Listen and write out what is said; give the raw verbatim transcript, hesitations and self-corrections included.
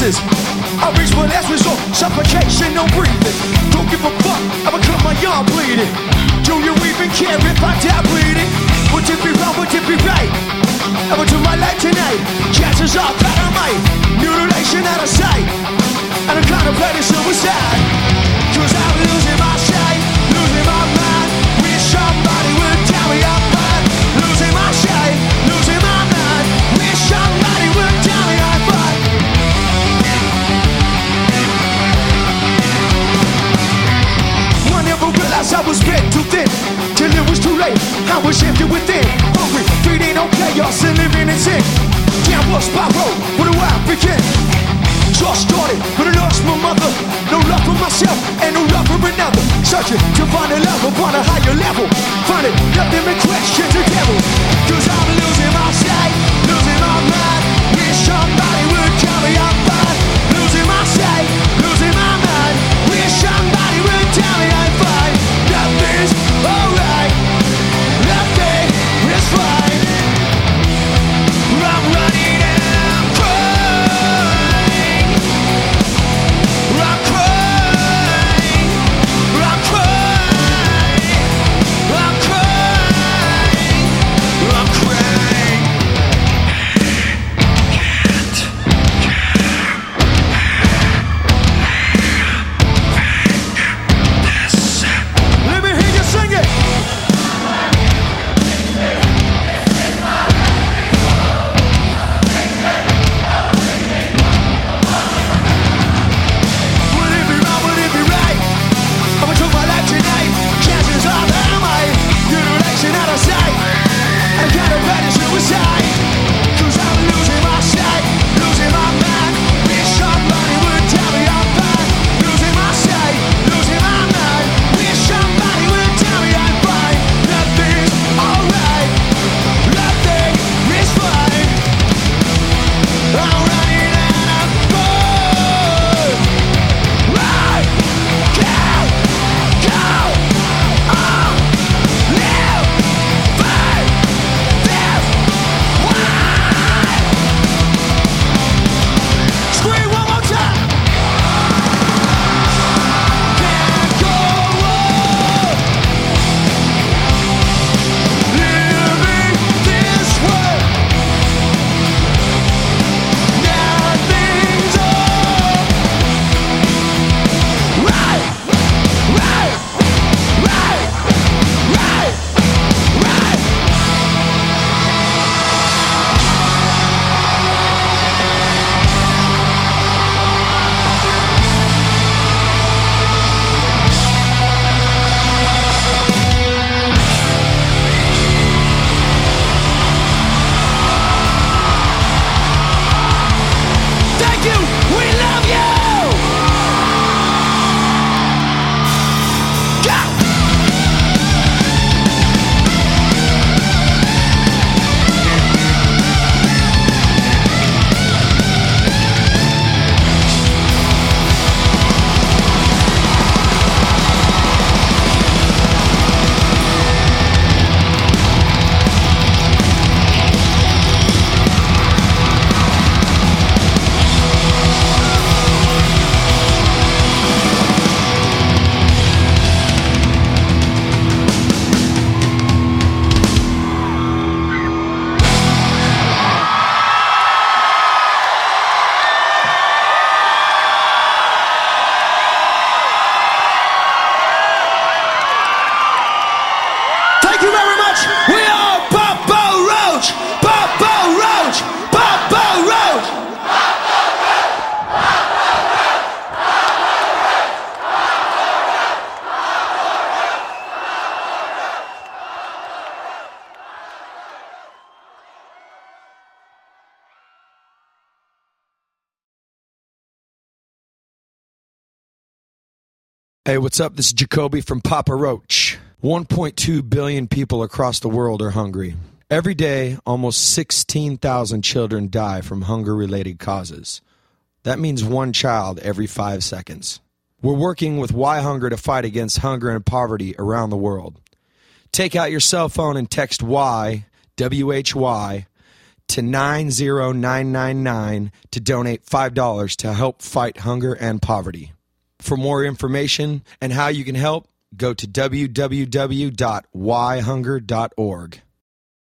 choices. I reach for last resort, suffocation, no breathing. Don't give a fuck, I'ma cut my arm bleeding. Do you even care if I die bleeding? Would it be wrong, would it be right? I'ma do my life tonight. Chances are that I might. Mutilation out of sight, and I'm contemplating suicide. Cause I'm losing my sight, losing my mind. Wish somebody would tell me I'm fine. Losing my sight, losing my mind. Wish somebody would tell me I'm fine. I never realized I was spread too thin, till it was too late. I was empty within, hungry, feeding on chaos and living in sin. Downward spiral, where do I begin? Just started, but I lost my mother. No love for myself and no love for another. Searching to find a love upon a higher level. Find it, nothing but question to devil. Cause I'm losing my sight, losing my mind. Wish somebody would tell me I'm fine. Losing my sight, losing my mind. Wish somebody would tell me I'm fine. Nothing's alright, nothing is fine. I'm running and I'm crying. I'm crying, I'm crying, I'm crying, I'm crying. Let me hear you sing it. Would it be wrong, would it be right? I'ma take my life tonight. Chances are that I might. Mutilation out of sight, I'm contemplating suicide. Cause I'm losing my sight, losing my mind. Wish somebody would tell me I'm fine. Losing my sight, losing my mind. Wish somebody would tell me I'm fine. Nothing's alright, nothing is fine. I'm running and I'm bored. Right, go, go, on, live, fight, death, why? Scream one more time. Can't go on living this way. Nothing's all right, right, right, right, right. Thank you, we love you. Go. Thank you very much. We are Papa Roach, Papa Roach, Papa Roach. Hey, what's up? This is Jacoby from Papa Roach. one point two billion people across the world are hungry. Every day, almost sixteen thousand children die from hunger-related causes. That means one child every five seconds. We're working with Why Hunger to fight against hunger and poverty around the world. Take out your cell phone and text WHY, W H Y, to nine zero nine nine nine to donate five dollars to help fight hunger and poverty. For more information and how you can help, go to w w w dot why hunger dot org.